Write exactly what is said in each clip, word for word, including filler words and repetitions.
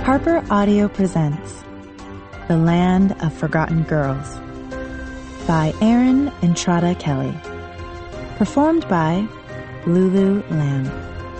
Harper Audio presents The Land of Forgotten Girls by Erin Entrada Kelly. Performed by Lulu Lamb.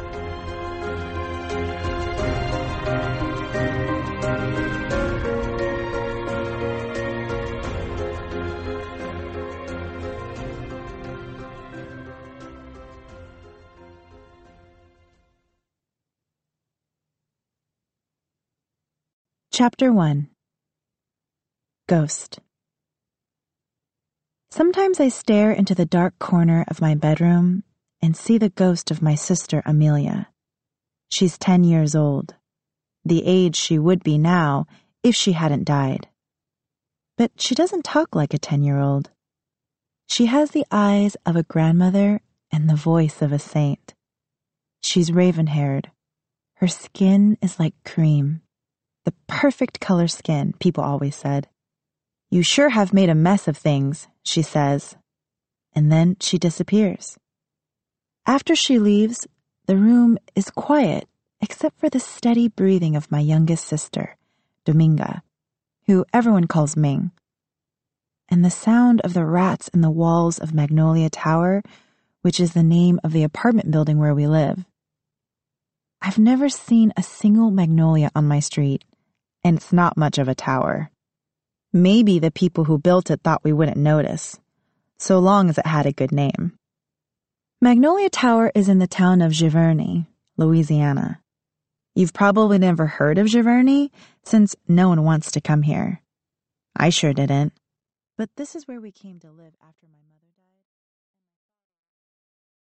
Chapter one. Ghost. Sometimes I stare into the dark corner of my bedroom and see the ghost of my sister Amelia. She's ten years old, the age she would be now if she hadn't died. But she doesn't talk like a ten-year-old. She has the eyes of a grandmother and the voice of a saint. She's raven-haired. Her skin is like cream. The perfect color skin, people always said. "You sure have made a mess of things," she says. And then she disappears. After she leaves, the room is quiet except for the steady breathing of my youngest sister, Dominga, who everyone calls Ming, and the sound of the rats in the walls of Magnolia Tower, which is the name of the apartment building where we live. I've never seen a single magnolia on my street, and it's not much of a tower. Maybe the people who built it thought we wouldn't notice, so long as it had a good name. Magnolia Tower is in the town of Giverny, Louisiana. You've probably never heard of Giverny, since no one wants to come here. I sure didn't. But this is where we came to live after my mother...